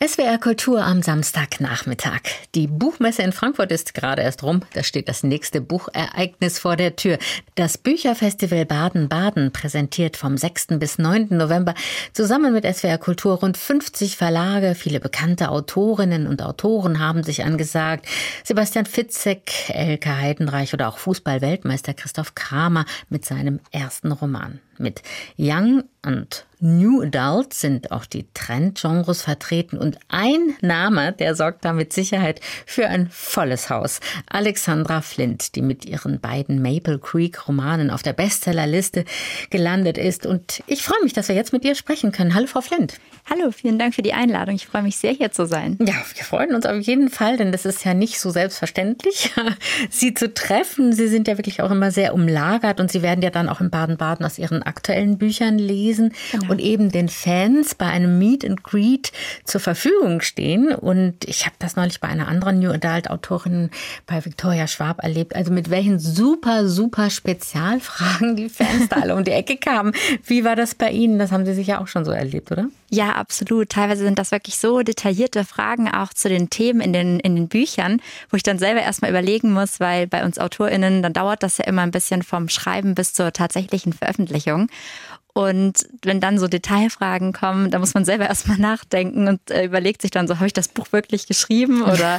SWR Kultur am Samstagnachmittag. Die Buchmesse in Frankfurt ist gerade erst rum. Da steht das nächste Buchereignis vor der Tür. Das Bücherfestival Baden-Baden präsentiert vom 6. bis 9. November zusammen mit SWR Kultur rund 50 Verlage. Viele bekannte Autorinnen und Autoren haben sich angesagt. Sebastian Fitzek, Elke Heidenreich oder auch Fußball-Weltmeister Christoph Kramer mit seinem ersten Roman. Mit Young und New Adult sind auch die Trendgenres vertreten und ein Name, der sorgt da mit Sicherheit für ein volles Haus. Alexandra Flint, die mit ihren beiden Maple Creek Romanen auf der Bestsellerliste gelandet ist. Und ich freue mich, dass wir jetzt mit ihr sprechen können. Hallo, Frau Flint. Hallo, vielen Dank für die Einladung. Ich freue mich sehr, hier zu sein. Ja, wir freuen uns auf jeden Fall, denn das ist ja nicht so selbstverständlich, Sie zu treffen. Sie sind ja wirklich auch immer sehr umlagert und Sie werden ja dann auch in Baden-Baden aus Ihren aktuellen Büchern lesen. Genau. Und eben den Fans bei einem Meet and Greet zur Verfügung stehen. Und ich habe das neulich bei einer anderen New Adult Autorin, bei Victoria Schwab, erlebt. Also mit welchen super Spezialfragen die Fans da alle um die Ecke kamen. Wie war das bei Ihnen? Das haben Sie sicher auch schon so erlebt, oder? Ja, absolut. Teilweise sind das wirklich so detaillierte Fragen auch zu den Themen in den Büchern, wo ich dann selber erstmal überlegen muss, weil bei uns AutorInnen, dann dauert das ja immer ein bisschen vom Schreiben bis zur tatsächlichen Veröffentlichung. Und wenn dann so Detailfragen kommen, da muss man selber erstmal nachdenken und überlegt sich dann so, habe ich das Buch wirklich geschrieben? Oder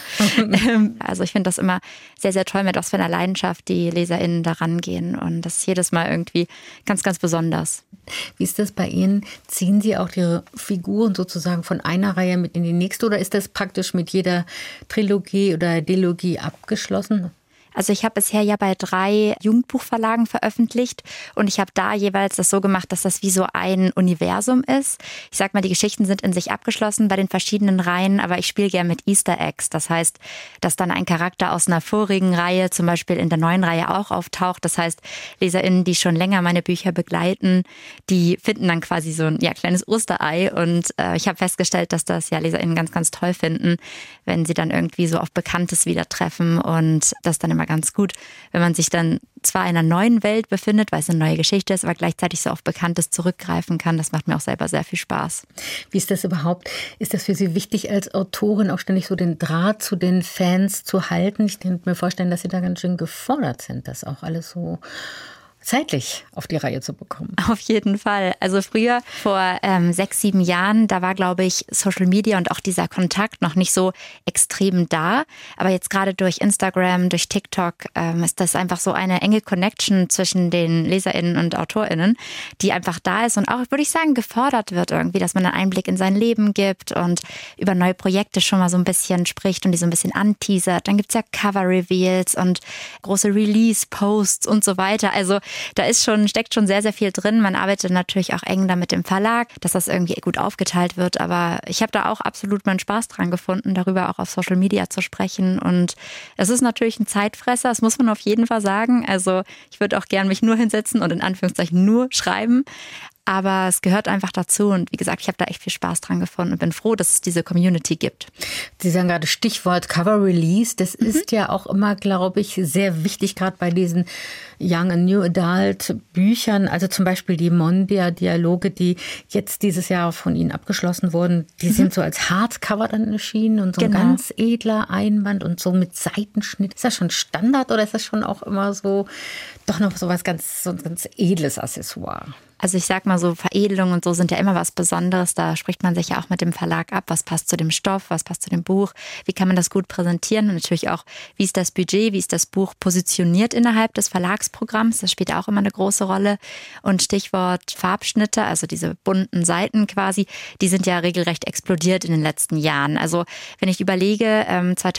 also ich finde das immer sehr toll, mit was für einer Leidenschaft die LeserInnen da rangehen. Und das ist jedes Mal irgendwie ganz besonders. Wie ist das bei Ihnen? Ziehen Sie auch Ihre Figuren sozusagen von einer Reihe mit in die nächste oder ist das praktisch mit jeder Trilogie oder Dilogie abgeschlossen? Also ich habe bisher ja bei 3 Jugendbuchverlagen veröffentlicht und ich habe da jeweils das so gemacht, dass das wie so ein Universum ist. Ich sag mal, die Geschichten sind in sich abgeschlossen bei den verschiedenen Reihen, aber ich spiele gerne mit Easter Eggs. Das heißt, dass dann ein Charakter aus einer vorigen Reihe zum Beispiel in der neuen Reihe auch auftaucht. Das heißt, LeserInnen, die schon länger meine Bücher begleiten, die finden dann quasi so ein kleines Osterei und ich habe festgestellt, dass das LeserInnen ganz toll finden, wenn sie dann irgendwie so auf Bekanntes wieder treffen und das dann immer ganz gut, wenn man sich dann zwar in einer neuen Welt befindet, weil es eine neue Geschichte ist, aber gleichzeitig so auf Bekanntes zurückgreifen kann. Das macht mir auch selber sehr viel Spaß. Wie ist das überhaupt? Ist das für Sie wichtig als Autorin, auch ständig so den Draht zu den Fans zu halten? Ich kann mir vorstellen, dass Sie da ganz schön gefordert sind, das auch alles so zeitlich auf die Reihe zu bekommen. Auf jeden Fall. Also früher, vor 6, 7 Jahren, da war, glaube ich, Social Media und auch dieser Kontakt noch nicht so extrem da. Aber jetzt gerade durch Instagram, durch TikTok ist das einfach so eine enge Connection zwischen den LeserInnen und AutorInnen, die einfach da ist und auch, würde ich sagen, gefordert wird irgendwie, dass man einen Einblick in sein Leben gibt und über neue Projekte schon mal so ein bisschen spricht und die so ein bisschen anteasert. Dann gibt's ja Cover-Reveals und große Release-Posts und so weiter. Also da steckt schon sehr viel drin. Man arbeitet natürlich auch eng da mit dem Verlag, dass das irgendwie gut aufgeteilt wird. Aber ich habe da auch absolut meinen Spaß dran gefunden, darüber auch auf Social Media zu sprechen. Und es ist natürlich ein Zeitfresser, das muss man auf jeden Fall sagen. Also ich würde auch gern mich nur hinsetzen und in Anführungszeichen nur schreiben. Aber es gehört einfach dazu und wie gesagt, ich habe da echt viel Spaß dran gefunden und bin froh, dass es diese Community gibt. Sie sagen gerade Stichwort Cover Release. Das ist ja auch immer, glaube ich, sehr wichtig, gerade bei diesen Young and New Adult Büchern. Also zum Beispiel die Mondia-Dialoge, die jetzt dieses Jahr von Ihnen abgeschlossen wurden, die sind so als Hardcover dann erschienen und so ein ganz edler Einband und so mit Seitenschnitt. Ist das schon Standard oder ist das schon auch immer so doch noch so ein ganz edles Accessoire? Also ich sag mal so, Veredelung und so sind ja immer was Besonderes. Da spricht man sich ja auch mit dem Verlag ab, was passt zu dem Stoff, was passt zu dem Buch, wie kann man das gut präsentieren und natürlich auch, wie ist das Budget, wie ist das Buch positioniert innerhalb des Verlagsprogramms. Das spielt auch immer eine große Rolle. Und Stichwort Farbschnitte, also diese bunten Seiten quasi, die sind ja regelrecht explodiert in den letzten Jahren. Also wenn ich überlege,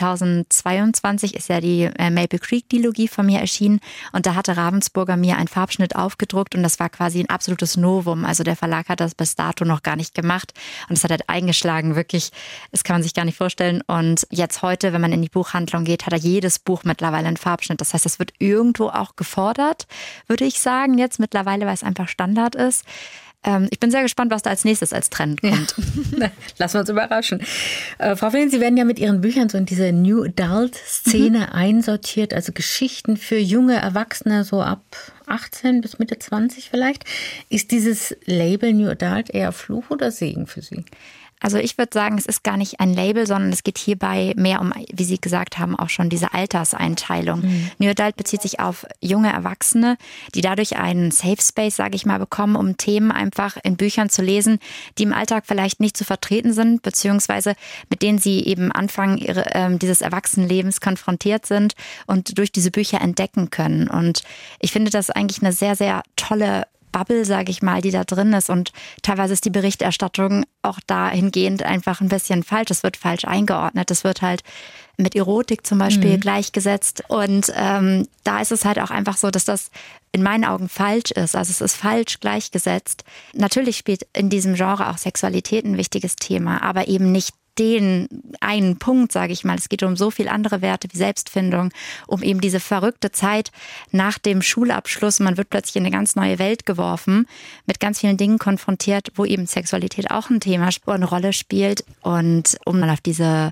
2022 ist ja die Maple Creek Dilogie von mir erschienen und da hatte Ravensburger mir einen Farbschnitt aufgedruckt und das war quasi ein absolutes Novum. Also der Verlag hat das bis dato noch gar nicht gemacht und es hat halt eingeschlagen, wirklich, das kann man sich gar nicht vorstellen. Und jetzt heute, wenn man in die Buchhandlung geht, hat jedes Buch mittlerweile einen Farbschnitt. Das heißt, es wird irgendwo auch gefordert, würde ich sagen, jetzt mittlerweile, weil es einfach Standard ist. Ich bin sehr gespannt, was da als nächstes als Trend kommt. Ja. Lassen wir uns überraschen. Frau Flint, Sie werden ja mit Ihren Büchern so in diese New Adult-Szene einsortiert, also Geschichten für junge Erwachsene, so ab 18 bis Mitte 20 vielleicht. Ist dieses Label New Adult eher Fluch oder Segen für Sie? Also ich würde sagen, es ist gar nicht ein Label, sondern es geht hierbei mehr um, wie Sie gesagt haben, auch schon diese Alterseinteilung. New Adult bezieht sich auf junge Erwachsene, die dadurch einen Safe Space, sage ich mal, bekommen, um Themen einfach in Büchern zu lesen, die im Alltag vielleicht nicht zu vertreten sind, beziehungsweise mit denen sie eben Anfang dieses Erwachsenenlebens konfrontiert sind und durch diese Bücher entdecken können. Und ich finde das eigentlich eine sehr, sehr tolle Bubble, sage ich mal, die da drin ist, und teilweise ist die Berichterstattung auch dahingehend einfach ein bisschen falsch. Es wird falsch eingeordnet. Es wird halt mit Erotik zum Beispiel gleichgesetzt, und da ist es halt auch einfach so, dass das in meinen Augen falsch ist. Also es ist falsch gleichgesetzt. Natürlich spielt in diesem Genre auch Sexualität ein wichtiges Thema, aber eben nicht den einen Punkt, sage ich mal. Es geht um so viel andere Werte wie Selbstfindung, um eben diese verrückte Zeit nach dem Schulabschluss. Man wird plötzlich in eine ganz neue Welt geworfen, mit ganz vielen Dingen konfrontiert, wo eben Sexualität auch ein Thema, eine Rolle spielt. Und um mal auf dieses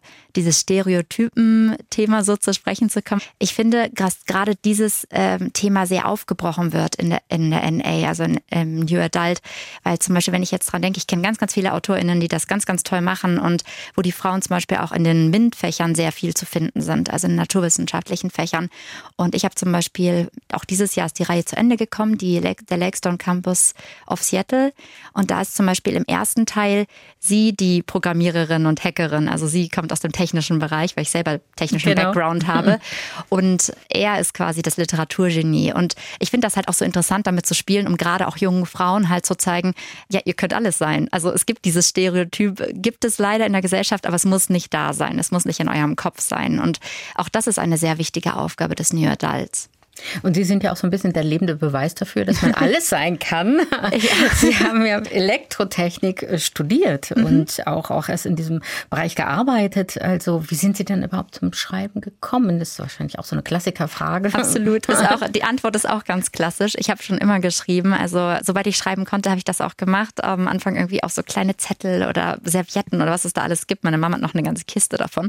Stereotypen-Thema so zu sprechen zu kommen, ich finde, dass gerade dieses Thema sehr aufgebrochen wird in der NA, also im New Adult. Weil zum Beispiel, wenn ich jetzt dran denke, ich kenne ganz, ganz viele AutorInnen, die das ganz, ganz toll machen und wo die Frauen zum Beispiel auch in den MINT-Fächern sehr viel zu finden sind, also in naturwissenschaftlichen Fächern. Und ich habe zum Beispiel, auch dieses Jahr ist die Reihe zu Ende gekommen, der Lakestone Campus of Seattle. Und da ist zum Beispiel im ersten Teil sie die Programmiererin und Hackerin. Also sie kommt aus dem technischen Bereich, weil ich selber technischen Background habe. Und er ist quasi das Literaturgenie. Und ich finde das halt auch so interessant, damit zu spielen, um gerade auch jungen Frauen halt zu zeigen, ja, ihr könnt alles sein. Also es gibt dieses Stereotyp, gibt es leider in der Gesellschaft, aber es muss nicht da sein. Es muss nicht in eurem Kopf sein. Und auch das ist eine sehr wichtige Aufgabe des New Adults. Und Sie sind ja auch so ein bisschen der lebende Beweis dafür, dass man alles sein kann. Ja. Sie haben ja Elektrotechnik studiert und auch erst in diesem Bereich gearbeitet. Also wie sind Sie denn überhaupt zum Schreiben gekommen? Das ist wahrscheinlich auch so eine Klassikerfrage. Absolut. Die Antwort ist auch ganz klassisch. Ich habe schon immer geschrieben. Also sobald ich schreiben konnte, habe ich das auch gemacht. Am Anfang irgendwie auch so kleine Zettel oder Servietten oder was es da alles gibt. Meine Mama hat noch eine ganze Kiste davon.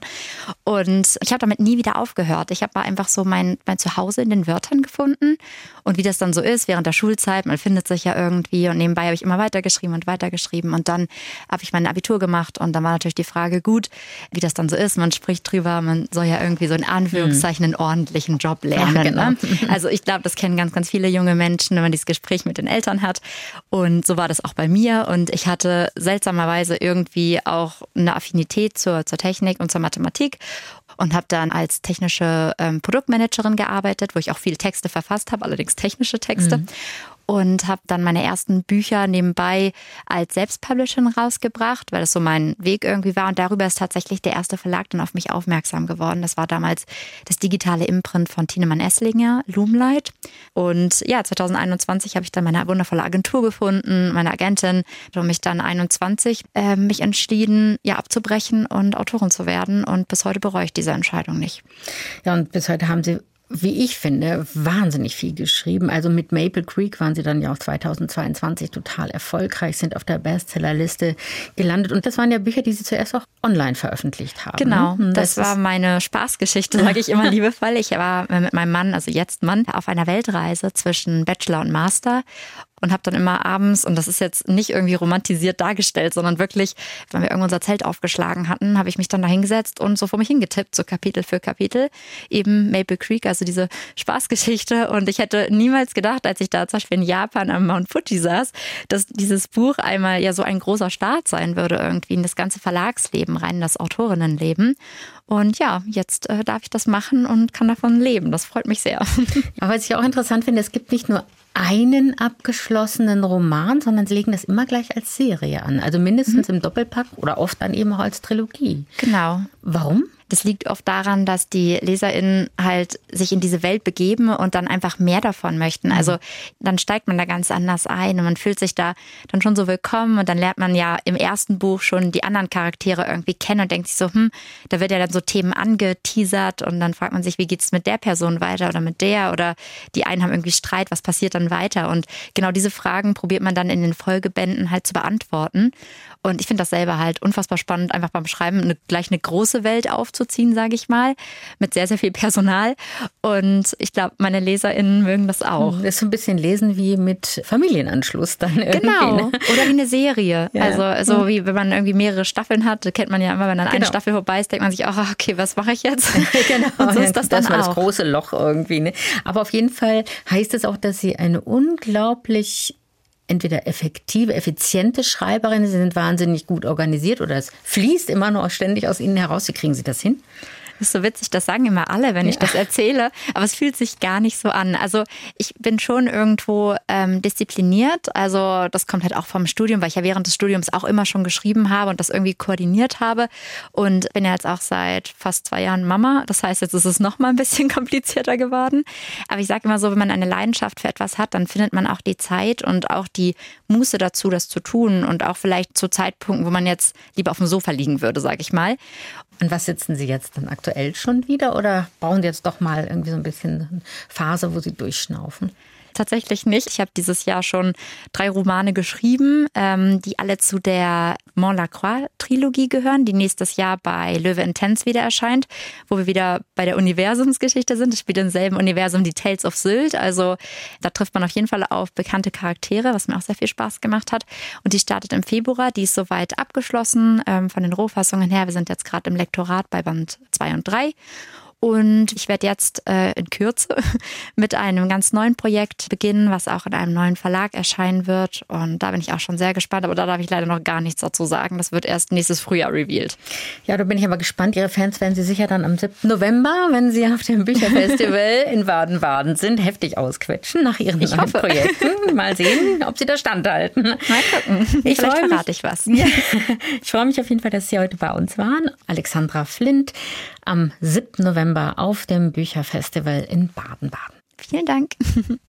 Und ich habe damit nie wieder aufgehört. Ich habe einfach so mein Zuhause in den Wörtern gefunden, und wie das dann so ist während der Schulzeit, man findet sich ja irgendwie, und nebenbei habe ich immer weitergeschrieben und dann habe ich mein Abitur gemacht, und dann war natürlich die Frage, gut, wie das dann so ist, man spricht drüber, man soll ja irgendwie so in Anführungszeichen einen ordentlichen Job lernen. Ja, genau. Ne? Also ich glaube, das kennen ganz, ganz viele junge Menschen, wenn man dieses Gespräch mit den Eltern hat, und so war das auch bei mir, und ich hatte seltsamerweise irgendwie auch eine Affinität zur Technik und zur Mathematik und habe dann als technische Produktmanagerin gearbeitet, wo ich auch viele Texte verfasst habe, allerdings technische Texte. Und habe dann meine ersten Bücher nebenbei als Selbstpublisherin rausgebracht, weil das so mein Weg irgendwie war. Und darüber ist tatsächlich der erste Verlag dann auf mich aufmerksam geworden. Das war damals das digitale Imprint von Tienemann Esslinger, Loomlight. Und ja, 2021 habe ich dann meine wundervolle Agentur gefunden, meine Agentin, und mich dann 21 mich entschieden, ja, abzubrechen und Autorin zu werden. Und bis heute bereue ich diese Entscheidung nicht. Ja, und bis heute haben Sie, wie ich finde, wahnsinnig viel geschrieben. Also mit Maple Creek waren Sie dann ja auch 2022 total erfolgreich, sind auf der Bestsellerliste gelandet. Und das waren ja Bücher, die Sie zuerst auch online veröffentlicht haben. Genau, das war meine Spaßgeschichte, sage ich immer liebevoll. Ich war mit meinem Mann, also jetzt Mann, auf einer Weltreise zwischen Bachelor und Master. Und habe dann immer abends, und das ist jetzt nicht irgendwie romantisiert dargestellt, sondern wirklich, wenn wir irgendwann unser Zelt aufgeschlagen hatten, habe ich mich dann da hingesetzt und so vor mich hingetippt, so Kapitel für Kapitel, eben Maple Creek, also diese Spaßgeschichte. Und ich hätte niemals gedacht, als ich da zum Beispiel in Japan am Mount Fuji saß, dass dieses Buch einmal ja so ein großer Start sein würde irgendwie in das ganze Verlagsleben rein, in das Autorinnenleben. Und ja, jetzt darf ich das machen und kann davon leben. Das freut mich sehr. Aber was ich auch interessant finde, es gibt nicht nur einen abgeschlossenen Roman, sondern Sie legen das immer gleich als Serie an. Also mindestens im Doppelpack oder oft dann eben auch als Trilogie. Genau. Warum? Das liegt oft daran, dass die LeserInnen halt sich in diese Welt begeben und dann einfach mehr davon möchten. Also dann steigt man da ganz anders ein und man fühlt sich da dann schon so willkommen, und dann lernt man ja im ersten Buch schon die anderen Charaktere irgendwie kennen und denkt sich so, da wird ja dann so Themen angeteasert, und dann fragt man sich, wie geht's mit der Person weiter oder mit der, oder die einen haben irgendwie Streit, was passiert dann weiter? Und genau diese Fragen probiert man dann in den Folgebänden halt zu beantworten. Und ich finde das selber halt unfassbar spannend, einfach beim Schreiben gleich eine große Welt aufzubauen aufzuziehen, sage ich mal, mit sehr, sehr viel Personal. Und ich glaube, meine LeserInnen mögen das auch. Das ist so ein bisschen Lesen wie mit Familienanschluss dann irgendwie. Genau, Ne? oder wie eine Serie. Ja. Also so wie wenn man irgendwie mehrere Staffeln hat, kennt man ja immer, wenn dann eine Genau. Staffel vorbei ist, denkt man sich auch, okay, was mache ich jetzt? Genau, Und so ist das dann war das auch. große Loch irgendwie. Ne? Aber auf jeden Fall heißt es auch, dass Sie eine unglaublich entweder effektive, effiziente Schreiberin, Sie sind wahnsinnig gut organisiert oder es fließt immer noch ständig aus Ihnen heraus. Wie kriegen Sie das hin? Das ist so witzig, das sagen immer alle, wenn ich das erzähle, aber es fühlt sich gar nicht so an. Also ich bin schon irgendwo diszipliniert, also das kommt halt auch vom Studium, weil ich ja während des Studiums auch immer schon geschrieben habe und das irgendwie koordiniert habe und bin ja jetzt auch seit fast 2 Jahren Mama, das heißt, jetzt ist es noch mal ein bisschen komplizierter geworden, aber ich sage immer so, wenn man eine Leidenschaft für etwas hat, dann findet man auch die Zeit und auch die Muße dazu, das zu tun und auch vielleicht zu Zeitpunkten, wo man jetzt lieber auf dem Sofa liegen würde, sage ich mal. Und was sitzen Sie jetzt dann aktuell schon wieder oder brauchen Sie jetzt doch mal irgendwie so ein bisschen eine Phase, wo Sie durchschnaufen? Tatsächlich nicht. Ich habe dieses Jahr schon 3 Romane geschrieben, die alle zu der Montlacroix-Trilogie gehören, die nächstes Jahr bei Löwe Intense wieder erscheint, wo wir wieder bei der Universumsgeschichte sind. Es spielt im selben Universum die Tales of Sylt. Also da trifft man auf jeden Fall auf bekannte Charaktere, was mir auch sehr viel Spaß gemacht hat. Und die startet im Februar. Die ist soweit abgeschlossen von den Rohfassungen her. Wir sind jetzt gerade im Lektorat bei Band 2 und 3. Und ich werde jetzt in Kürze mit einem ganz neuen Projekt beginnen, was auch in einem neuen Verlag erscheinen wird. Und da bin ich auch schon sehr gespannt, aber da darf ich leider noch gar nichts dazu sagen. Das wird erst nächstes Frühjahr revealed. Ja, da bin ich aber gespannt. Ihre Fans werden Sie sicher dann am 7. November, wenn Sie auf dem Bücherfestival in Baden-Baden sind, heftig ausquetschen nach Ihren neuen Projekten. Mal sehen, ob Sie da standhalten. Mal gucken. Vielleicht verrate ich was. Ja, ich freue mich auf jeden Fall, dass Sie heute bei uns waren. Alexandra Flindt am 7. November auf dem Bücherfestival in Baden-Baden. Vielen Dank.